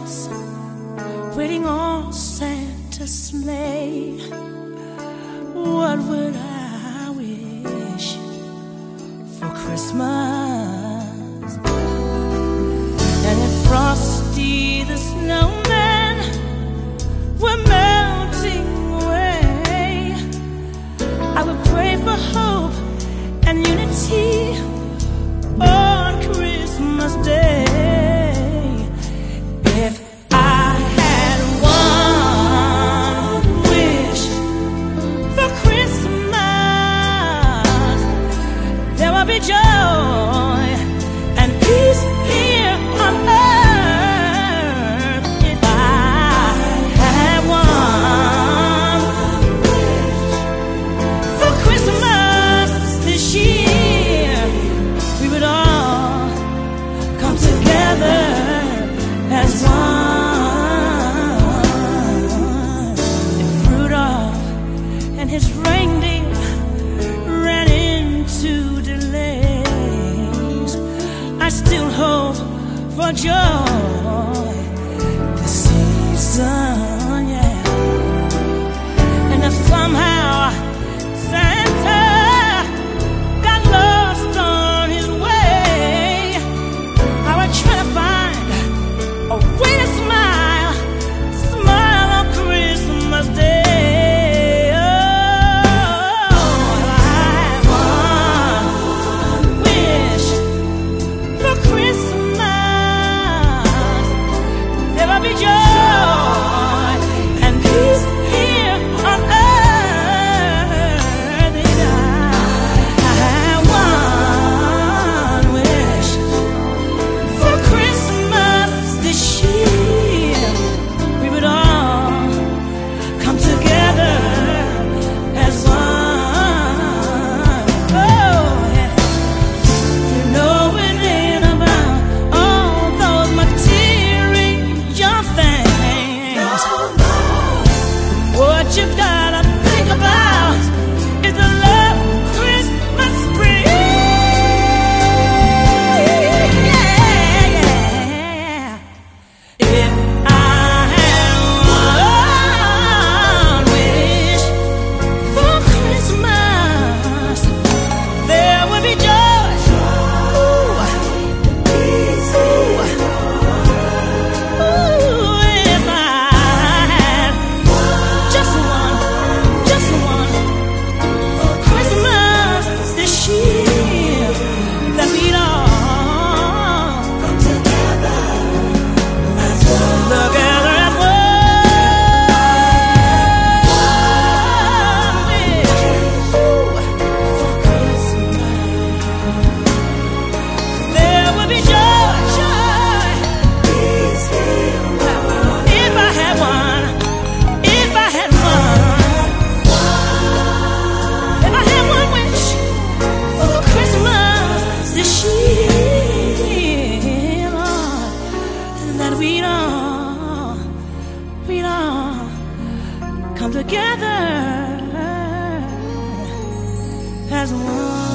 bells, waiting on Santa's sleigh. What would I wish for Christmas? And if Frosty the Snowman were melting away, I would pray for hope and unity on Christmas Day. If I had one wish for Christmas, there would be joy and peace here on earth. If I had one wish for Christmas this year, we would all come together as one. If Rudolph and his reindeer ran into delays, I still hope for joy this season, yeah. And if somehow Santa got lost on his way, I would try to find a way to smile, smile on Christmas Day. Oh, I have one wish for Christmas. There will be joy and peace here on earth. And I have one wish for Christmas this year. We would all come together as one. Oh, yeah. You know it ain't about all those material things. What you gotta think about is the love Christmas brings. Yeah. If I had one wish for Christmas, there would be joy. Ooh. Ooh, if I had just one for Christmas this year, that we'd all come together as one. Together as one wish. Ooh, for Christmas, there would be joy, joy. If I had one, if I had one, if I had one wish for Christmas this year, Lord, that we'd all come together as one.